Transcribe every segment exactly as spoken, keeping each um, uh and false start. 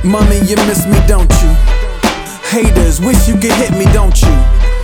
Mommy, you miss me, don't you? Haters, wish you could hit me, don't you?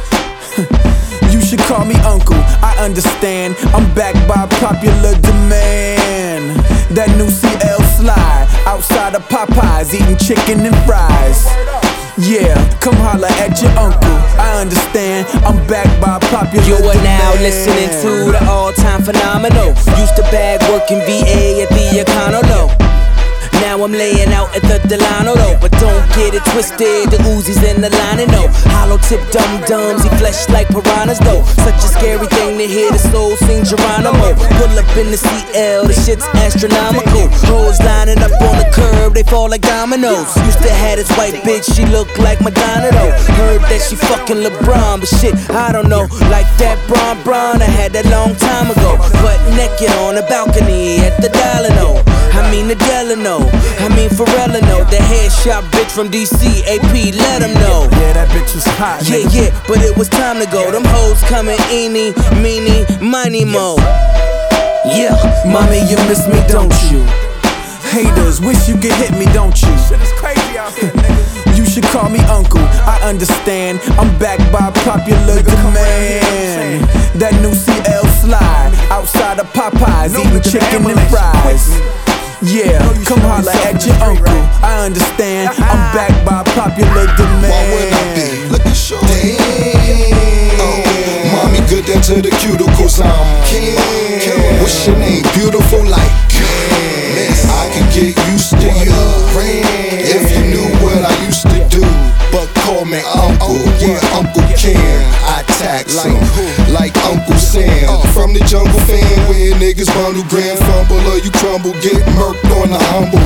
You should call me uncle, I understand. I'm backed by popular demand. That new C L slide, outside of Popeyes, eating chicken and fries. Yeah, come holla at your uncle, I understand. I'm backed by popular You are demand. now listening to the all-time phenomenal. Used to bag working V A at the Econo. Now I'm laying out at the Delano though. But don't get it twisted, the Uzis in the line and no hollow tip dum-dums, he flesh like piranhas though. Such a scary thing to hear the soul sing Geronimo. Pull up in the C L, the shit's astronomical. Hoes lining up on the curb, they fall like dominoes. Used to have this white bitch, she look like Madonna though. Heard that she fucking LeBron, but shit, I don't know. Like that Bron Bron, I had that long time ago. Butt naked on the balcony at the Delano. I mean the Delano, I mean Pharrella know. The headshot bitch from D C, A P, let him know. Yeah, that bitch was hot. Yeah, yeah, but it was time to go. Them hoes coming eeny, meeny, miny, mo. Yeah, Mommy, you miss me, don't you? Haters, wish you could hit me, don't you? Shit is crazy out here, nigga. You should call me uncle, I understand. I'm backed by popular demand. That new C L slide, outside of Popeyes, eating chicken and fries. Yeah, come holla at your uncle, I understand. I'm backed by popular demand. Why would I be? Look at show. Damn. Oh, mommy good down to the cuticles. I'm Ken. What's your name? Beautiful like Ken. I can get used to you if you knew what I used to do. But call me uncle, yeah, Uncle Ken. I tax him like Uncle Sam. From the jungle fan, where niggas bundle grand fumble or you crumble, get murked on the humble.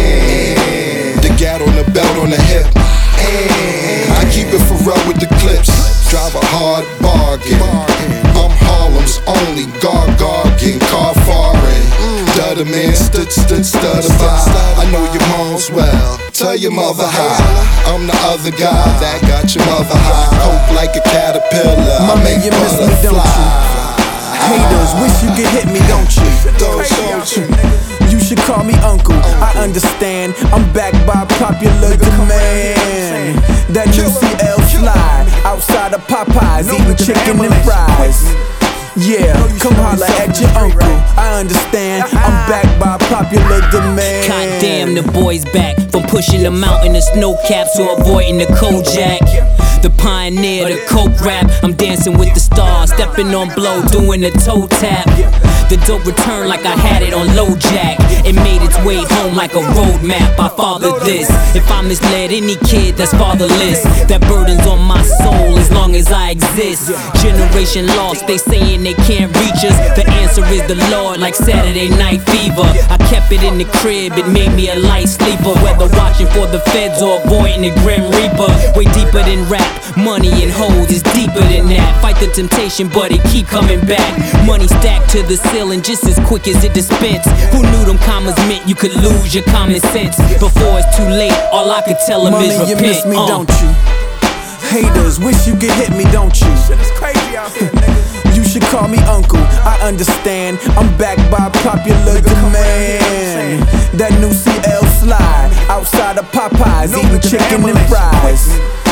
And the gat on the belt on the hip. And I keep it for real with the clips. Drive a hard bargain. I'm Harlem's only gargargan, car foreign. Stutter man, stood, stood, stutter by. I know your mom's well. Tell your mother hi. I'm the other guy that got your mother high. Coke like a caterpillar. Mommy, you miss me, don't you? Haters, wish you could hit me, don't you? Don't, don't you? You should call me uncle, I understand. I'm backed by popular demand. That new C L slide, outside of Popeyes, eating chicken and fries. Yeah, come holla at your uncle, I understand. I'm backed by popular demand. goddamn, the boy's back. From pushing the mountain to snow caps to avoiding the Kojak. The pioneer, the coke rap. I'm dancing with the stars, stepping on blow, doing the toe tap. The dope returned like I had it on low jack. It made its way home like a road map. I fathered this. If I misled any kid that's fatherless, that burden's on my soul as long as I exist. Generation lost, they saying they can't reach us. The answer is the Lord, like Saturday Night Fever. I kept it in the crib, it made me a light sleeper. Whether watching for the feds or avoiding the Grim Reaper. Way deeper than rap, money and hoes is deeper than that. Fight the temptation, but it keep coming back. Money stacked to the ceiling just as quick as it dispense. Who knew them commas meant you could lose your common sense? Before it's too late, all I could tell them Mommy, is repent. you miss me, uh. don't you? Haters, wish you could hit me, don't you? Shit is crazy out here, nigga. You should call me uncle, I understand. I'm backed by popular demand. That new C L slide, outside of Popeyes, eating chicken and fries.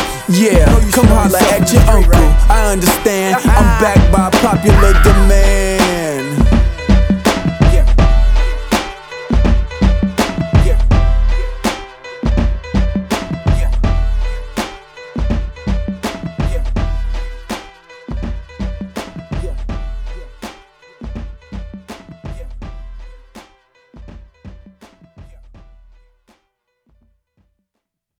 Yeah, come holla at your uncle, I understand. I'm backed by popular demand.